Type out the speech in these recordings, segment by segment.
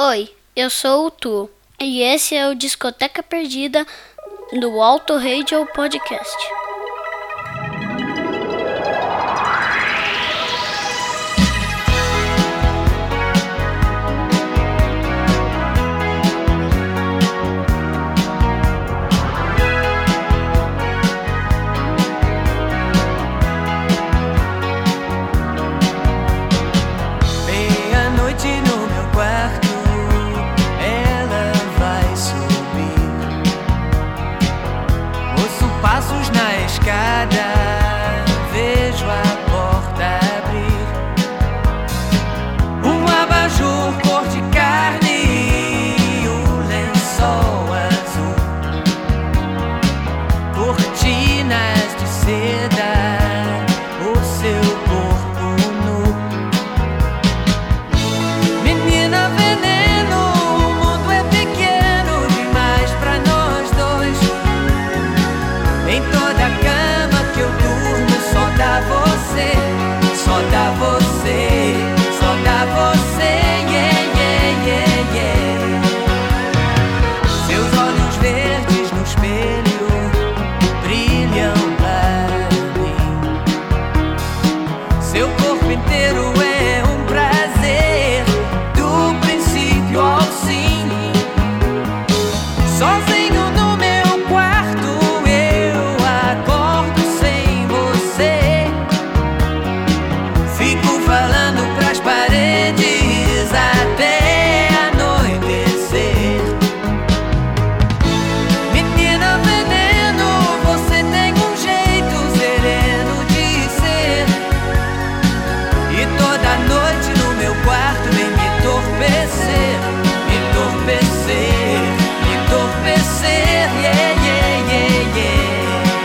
Oi, eu sou o Tu e esse é o Discoteca Perdida do Alto Radio Podcast. Vejo a porta abrir, um abajur cor de carne e um lençol azul, cortinas de seda, o seu corpo nu. Menina veneno, o mundo é pequeno demais pra nós dois. Em toda a cama que eu durmo só dá você, só dá você, só dá você, yeah, yeah, yeah, yeah. Seus olhos verdes no espelho brilham pra mim. Seu corpo inteiro é um prazer, do princípio ao fim. Sozinho no meu quarto eu acordo sem você. Fico falando pras paredes até anoitecer. Menina veneno, você tem um jeito sereno de ser. E toda noite no meu quarto vem me entorpecer, me entorpecer, me entorpecer, yeah, yeah, yeah, yeah.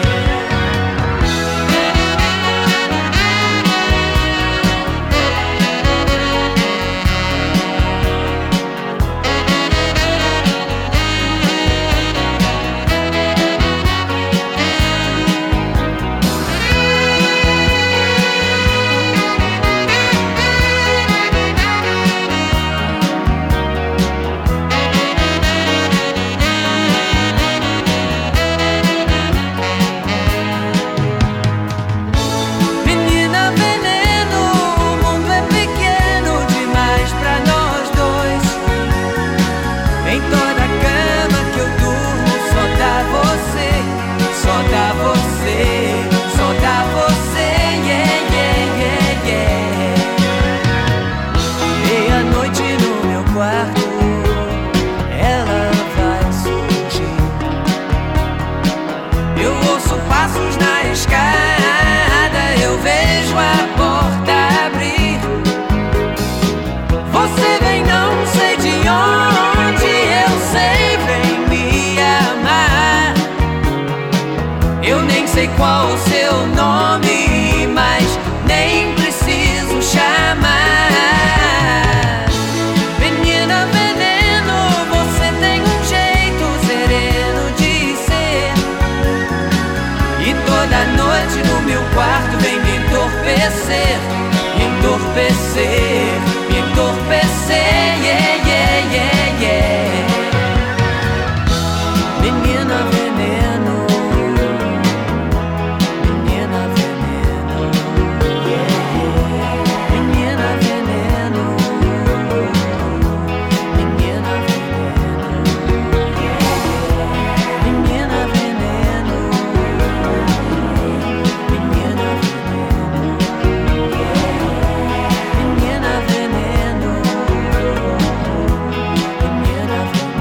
Menina veneno, o mundo é pequeno demais pra nós dois. Em toda a cama que eu durmo só dá você, só dá você, só dá você, yeah, yeah, yeah, yeah. Meia-noite no meu quarto ela vai surgir. Eu ouço passos na escada, eu vejo a porta abrir. Você vem não sei de onde, eu sei, vem me amar. Eu nem sei qual o seu nome, mas nem preciso chamar. Menina veneno, você tem um jeito sereno de ser. E toda noite no meu quarto vem me entorpecer, me entorpecer, me entorpecer, yeah, yeah, yeah, yeah. Menina veneno, menina veneno, yeah, yeah. Menina veneno, menina veneno, yeah, yeah. Menina veneno, menina veneno, menina veneno, menina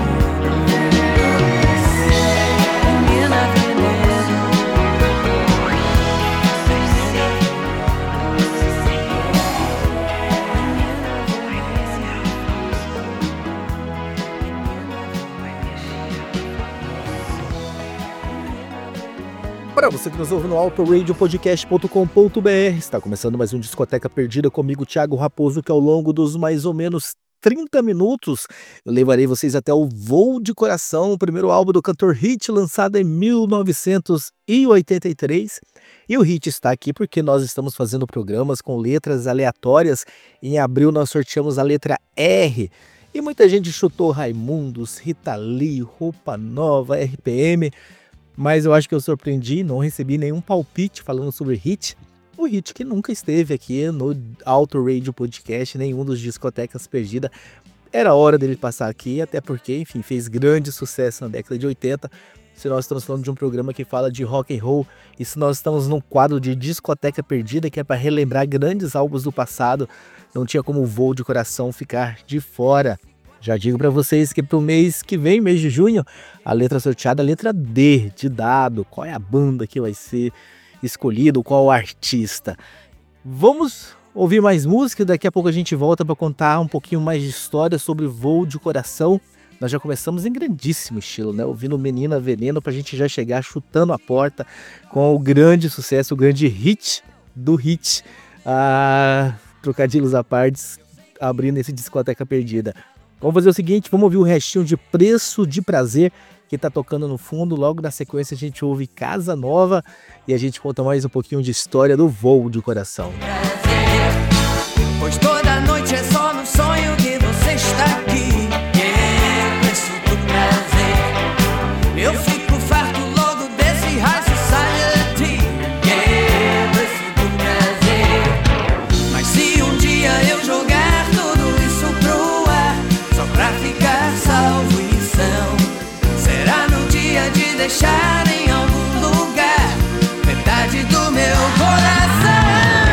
Para você que nos ouve no autoradiopodcast.com.br, está começando mais um Discoteca Perdida comigo, Thiago Raposo, que ao longo dos mais ou menos 30 minutos eu levarei vocês até o Voo de Coração, o primeiro álbum do cantor Hit, lançado em 1983. E o Hit está aqui porque nós estamos fazendo programas com letras aleatórias. Em abril nós sorteamos a letra R. E muita gente chutou Raimundos, Rita Lee, Roupa Nova, RPM, mas eu acho que eu surpreendi, não recebi nenhum palpite falando sobre Hit. O Hit que nunca esteve aqui no Auto Radio Podcast, nenhum dos Discotecas Perdidas. Era hora dele passar aqui, até porque, enfim, fez grande sucesso na década de 80. Se nós estamos falando de um programa que fala de rock and roll, e se nós estamos num quadro de Discoteca Perdida, que é para relembrar grandes álbuns do passado, não tinha como o Voo de Coração ficar de fora. Já digo para vocês que pro mês que vem, mês de junho, a letra sorteada, a letra D, de dado. Qual é a banda que vai ser escolhido, qual o artista? Vamos ouvir mais música, daqui a pouco a gente volta para contar um pouquinho mais de história sobre Voo de Coração. Nós já começamos em grandíssimo estilo, né? Ouvindo Menina Veneno, pra gente já chegar chutando a porta com o grande sucesso, o grande hit do hit. Trocadilhos à parte, abrindo esse Discoteca Perdida. Vamos fazer o seguinte, vamos ouvir o restinho de Preço de Prazer, que tá tocando no fundo. Logo na sequência a gente ouve Casa Nova e a gente conta mais um pouquinho de história do Voo de Coração. Pois toda noite é só no sonho que você está aqui. Preço do prazer. Eu fico farto logo desse high society. Preço do prazer. Mas se um dia eu jogar tudo isso pro ar, só pra ficar salvo e são, será no dia de deixar em algum lugar metade do meu coração.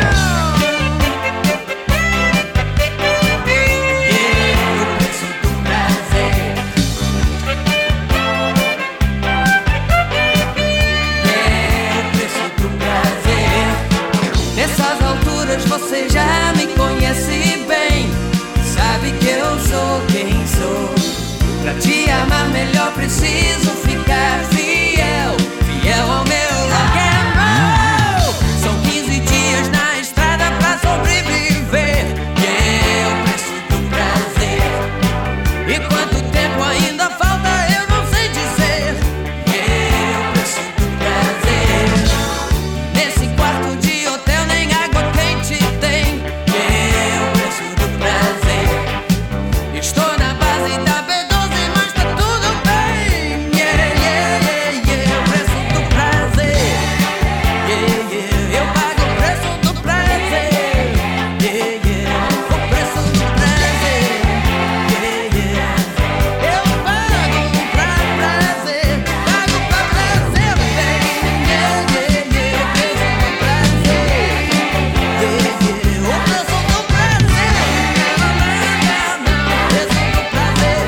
Você já me conhece bem, sabe que eu sou quem sou. Pra te amar melhor preciso ficar fiel, fiel ao meu rock and roll. São 15 dias na estrada pra sobreviver. O preço do prazer. E quanto tempo ainda falta eu não sei dizer. O preço do prazer. Nesse quarto de hotel nem água quente tem. O preço do prazer. Estou na base da B12, mas tá tudo bem. O preço do prazer. Eu pago o preço do prazer. O preço do prazer. Eu pago pra prazer. Pago pra prazer bem. O preço do prazer. O preço do prazer. O preço do prazer.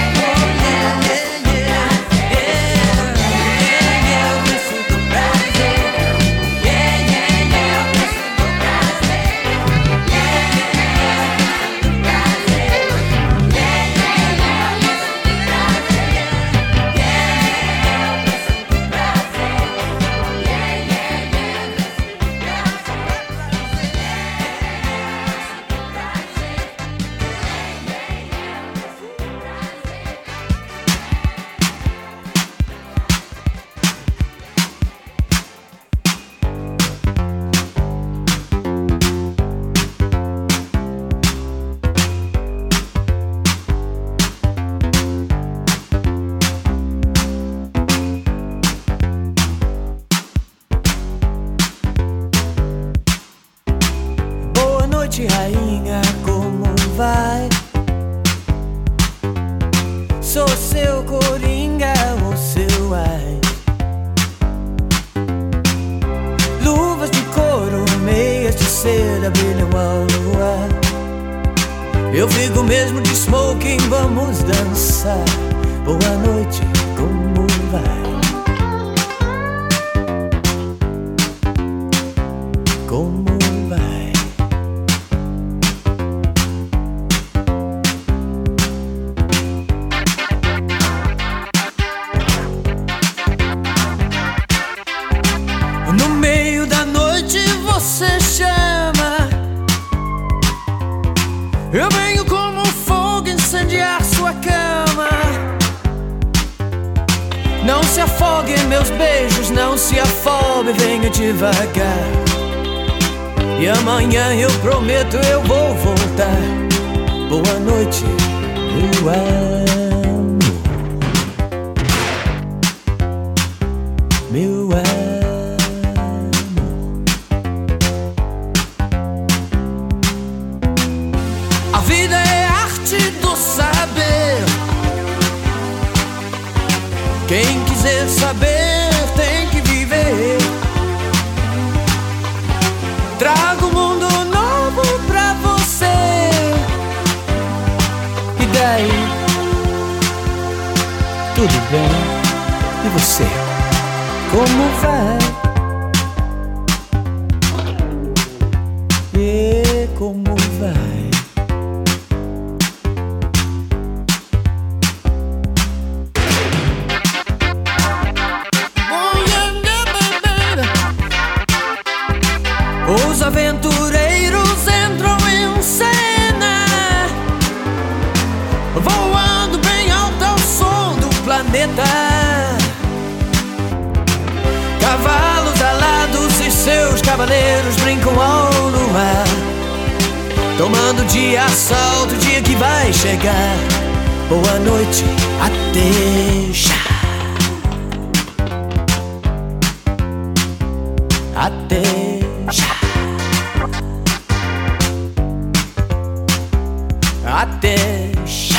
Boa noite, rainha, como vai? Sou seu coringa ou seu ai. Luvas de couro, meias de seda brilham ao luar. Eu fico mesmo de smoking, vamos dançar. Boa noite, como vai? Como vai? No meio da noite você chama. Eu venho como um fogo incendiar sua cama. Não se afogue em meus beijos, não se afobe, venha devagar. E amanhã eu prometo eu vou voltar. Boa noite, meu amor, meu amor. A vida é arte do saber. Quem quiser saber tem que viver. Trago um mundo novo pra você. E daí? Tudo bem? E você? Como vai? E como vai? Os aventureiros entram em cena, voando bem alto ao som do planeta. Cavalos alados e seus cavaleiros brincam ao luar, tomando de assalto o dia que vai chegar. Boa noite, até já. Até já. Até já.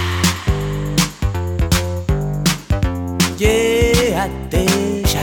Yeah, até já.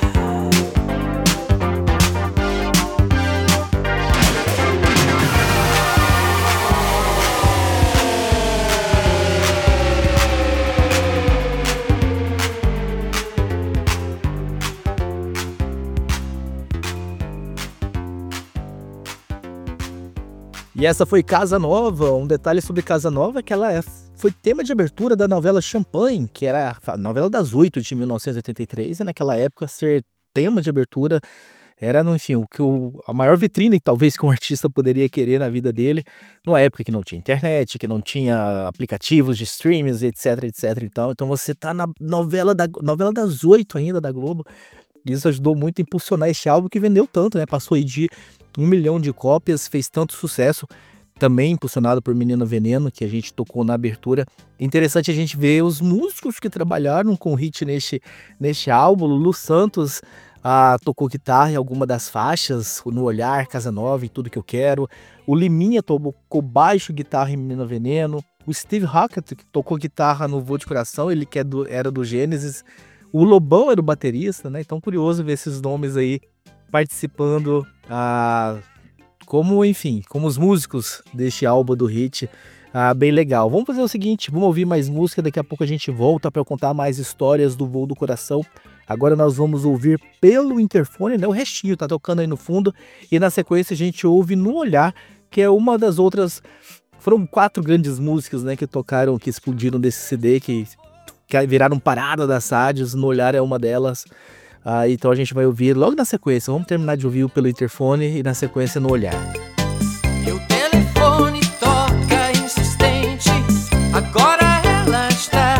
E essa foi Casa Nova. Um detalhe sobre Casa Nova é que ela foi tema de abertura da novela Champagne, que era a novela das 8 de 1983, e naquela época ser tema de abertura era, enfim, a maior vitrine talvez que um artista poderia querer na vida dele, numa época que não tinha internet, que não tinha aplicativos de streams, etc, etc e tal. Então você tá na novela das 8 ainda da Globo. Isso ajudou muito a impulsionar esse álbum que vendeu tanto, né? Passou aí de 1 milhão de cópias, fez tanto sucesso, também impulsionado por Menina Veneno, que a gente tocou na abertura. Interessante a gente ver os músicos que trabalharam com o hit neste álbum. Lulu Santos tocou guitarra em alguma das faixas, No Olhar, Casa Nova e Tudo Que Eu Quero. O Liminha tocou baixo, guitarra em Menina Veneno. O Steve Hackett, que tocou guitarra no Voo de Coração, ele que era do Gênesis. O Lobão era o baterista, né? Então curioso ver esses nomes aí participando como os músicos deste álbum do hit. Bem legal. Vamos fazer o seguinte, vamos ouvir mais música, daqui a pouco a gente volta para eu contar mais histórias do Voo do Coração. Agora nós vamos ouvir pelo interfone, né? O restinho tá tocando aí no fundo, e na sequência a gente ouve No Olhar, que é uma das outras. Foram 4 grandes músicas, né, que tocaram, que explodiram desse CD, que viraram parada das rádios. No Olhar é uma delas. Então a gente vai ouvir logo na sequência. Vamos terminar de ouvir pelo interfone e na sequência No Olhar. Meu telefone toca insistente, agora ela está.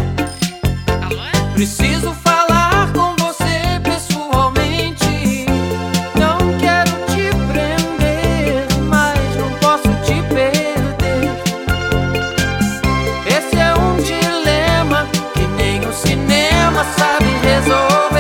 Preciso falar com você pessoalmente. Não quero te prender, mas não posso te perder. Esse é um dilema que nem o cinema sabe resolver.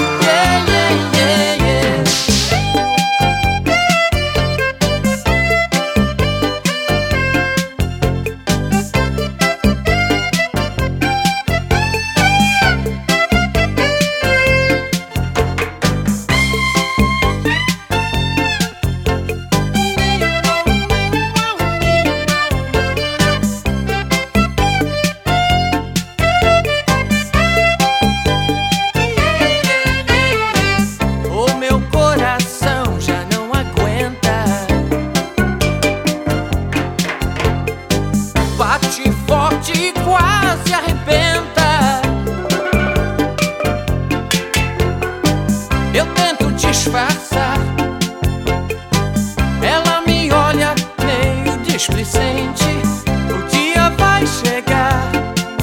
Ela me olha meio displicente. O dia vai chegar.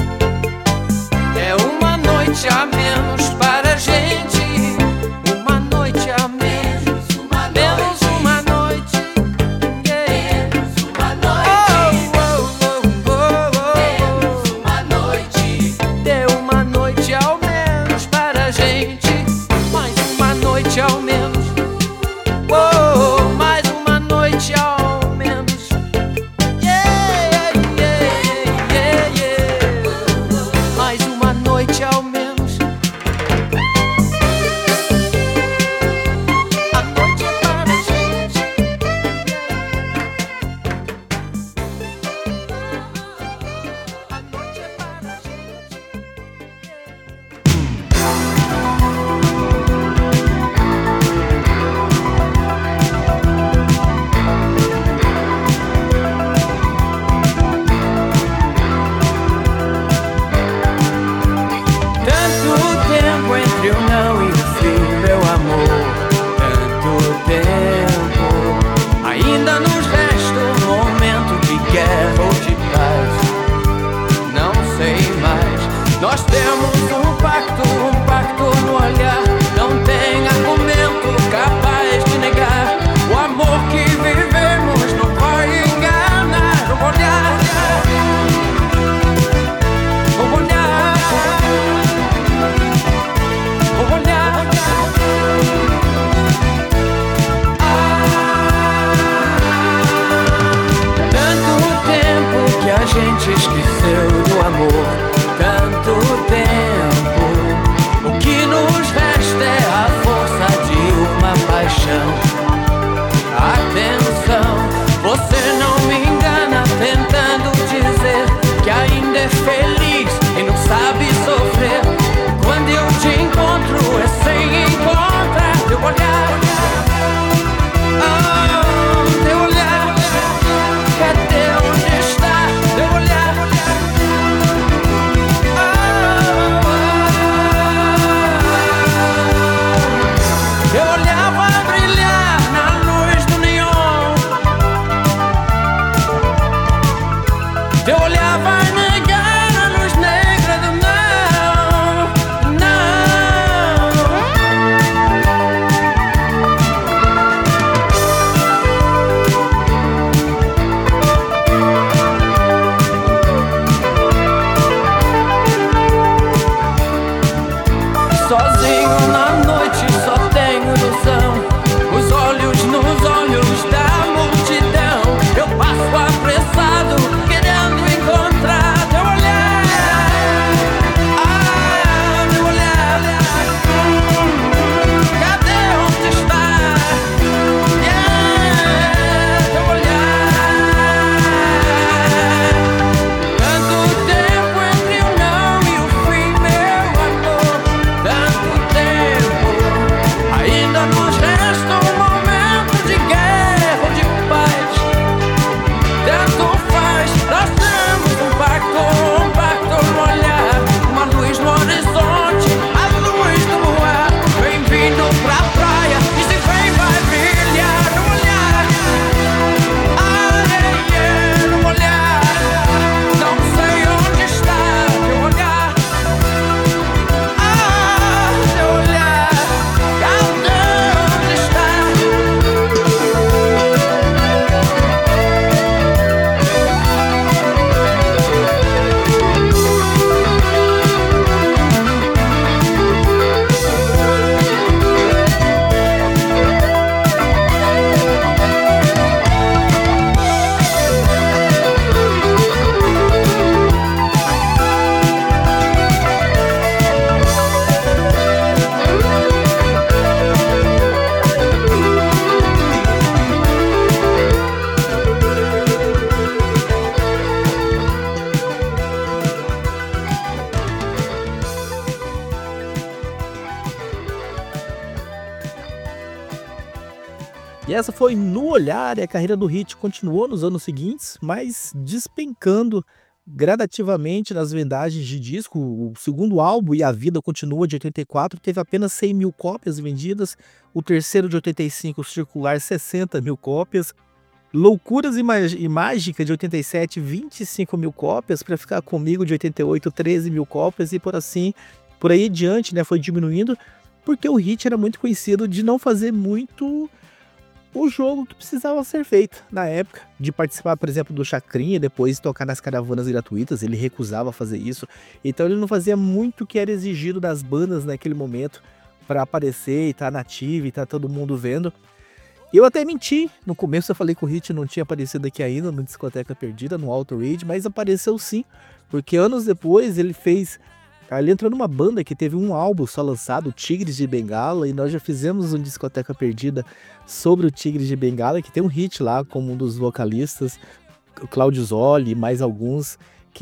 É uma noite a menos para a gente. Uma noite a menos. Menos uma noite. Menos uma noite. Oh, oh, oh, oh, oh. sozinho na noite, só tenho ilusão. Os olhos nos olhos da multidão. Eu passo apressado, querendo encontrar teu olhar. Ah, meu olhar. Cadê onde está? Yeah, teu olhar. Tanto tempo entre o não e o fim, meu amor. Tanto tempo. Ainda nos resta um momento de guerra ou de paz. Tanto faz, nós temos um pacto no olhar. Uma luz no horizonte, a luz do luar. Bem-vindo pra praia, e se vem vai brilhar no olhar. Ah, yeah, yeah, no olhar. Não sei onde está teu olhar. Ah, teu olhar. Cadê onde está? E essa foi No Olhar, e a carreira do Hit continuou nos anos seguintes, mas despencando gradativamente nas vendagens de disco. O segundo álbum, E a Vida Continua, de 84, teve apenas 100 mil cópias vendidas. O terceiro, de 85, Circular, 60 mil cópias. Loucuras e Mágica, de 87, 25 mil cópias. Pra Ficar Comigo, de 88, 13 mil cópias. E por aí adiante, né, foi diminuindo, porque o Hit era muito conhecido de não fazer muito o jogo que precisava ser feito na época, de participar, por exemplo, do Chacrinha e depois tocar nas caravanas gratuitas. Ele recusava fazer isso, então ele não fazia muito o que era exigido das bandas naquele momento para aparecer e estar nativo e estar todo mundo vendo. Eu até menti, no começo eu falei que o Hit não tinha aparecido aqui ainda no Discoteca Perdida, no Alto Rage, mas apareceu sim, porque anos depois ele entrou numa banda que teve um álbum só lançado, Tigres de Bengala, e nós já fizemos um Discoteca Perdida sobre o Tigres de Bengala, que tem um hit lá como um dos vocalistas, o Claudio Zoli e mais alguns, que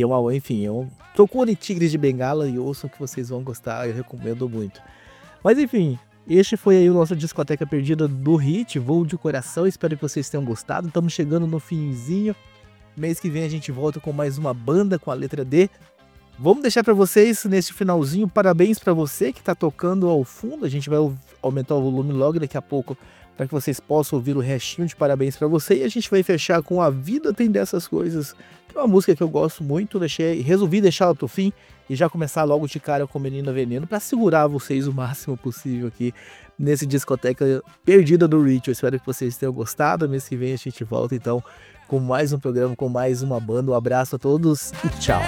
procurem Tigres de Bengala e ouçam que vocês vão gostar, eu recomendo muito. Mas enfim, este foi aí o nosso Discoteca Perdida do Hit, Voo de Coração, espero que vocês tenham gostado, estamos chegando no finzinho, mês que vem a gente volta com mais uma banda com a letra D. Vamos deixar para vocês nesse finalzinho, parabéns para você que está tocando ao fundo, a gente vai aumentar o volume logo daqui a pouco para que vocês possam ouvir o restinho de parabéns para você, e a gente vai fechar com A Vida Tem Dessas Coisas, que é uma música que eu gosto muito, resolvi deixá-la pro fim e já começar logo de cara com Menina Veneno para segurar vocês o máximo possível aqui nesse Discoteca Perdida do Rich. Eu espero que vocês tenham gostado, mês que vem a gente volta então com mais um programa, com mais uma banda. Um abraço a todos e tchau!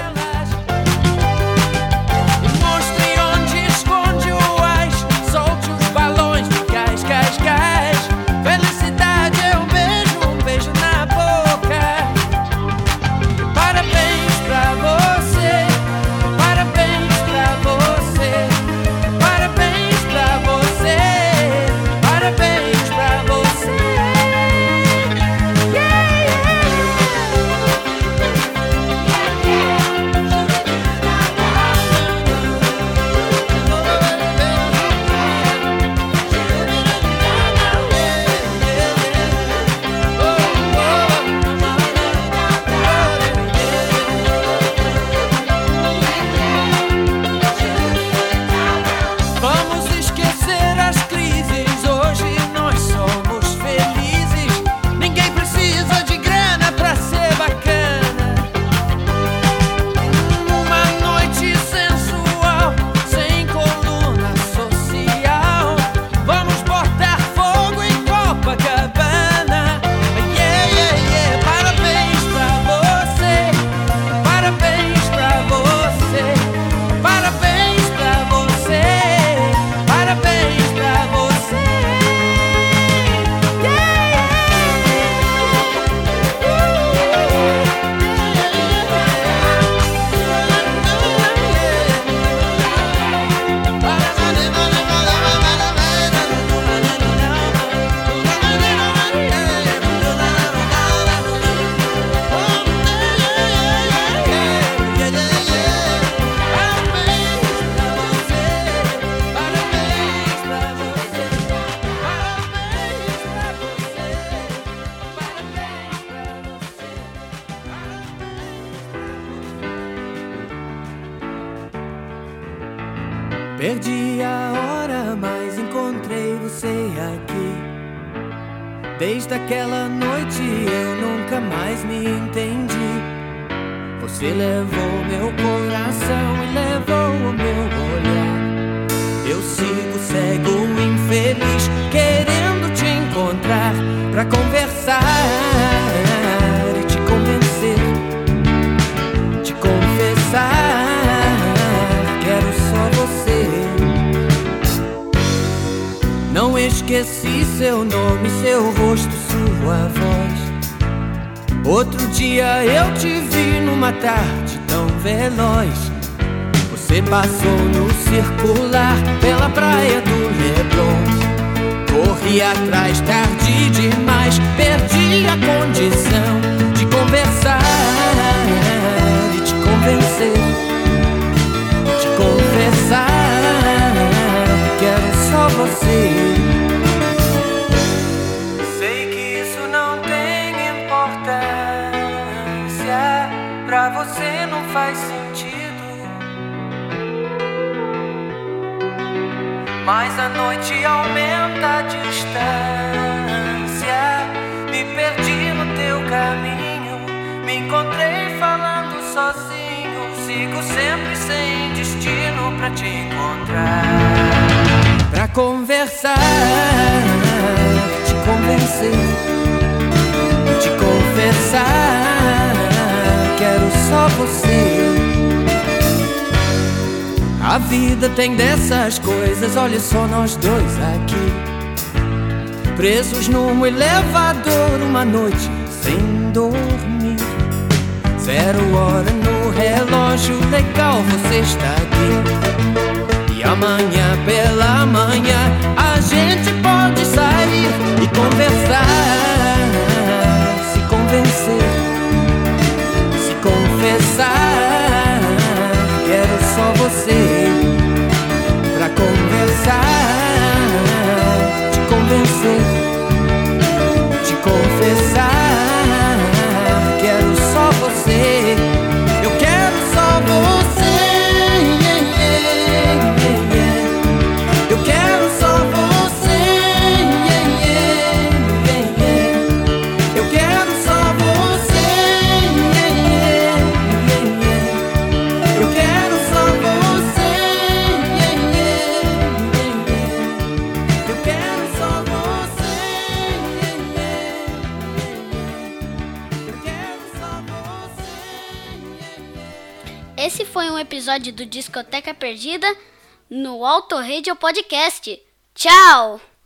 Perdi a hora, mas encontrei você aqui. Desde aquela noite eu nunca mais me entendi. Você levou meu coração e levou o meu olhar. Eu sigo cego, infeliz, querendo te encontrar pra conversar e te convencer, te confessar. Quero só você. Não esqueci seu nome, seu rosto, sua voz. Outro dia eu te vi numa tarde tão veloz. Você passou no circular pela praia do Leblon. Corri atrás, tarde demais, perdi a condição de conversar e te convencer, te confessar. Quero só você. Sei que isso não tem importância, pra você não faz sentido. Mas a noite aumenta a distância. Me perdi no teu caminho, me encontrei falando sozinho. Sigo sempre sem destino pra te encontrar, pra conversar, te convencer, te confessar. Quero só você. A vida tem dessas coisas, olha só nós dois aqui, presos num elevador uma noite sem dormir. 0 hora no relógio, legal você está aqui. E amanhã pela manhã a gente pode sair e conversar, se convencer, se confessar. Quero só você pra conversar, te convencer, te confessar. Quero só você, eu quero só você. Eu quero só você. Eu quero só você. Eu quero só você. Eu quero só você. Eu quero só você. Esse foi um episódio do Discoteca Perdida no Auto Radio Podcast. Tchau!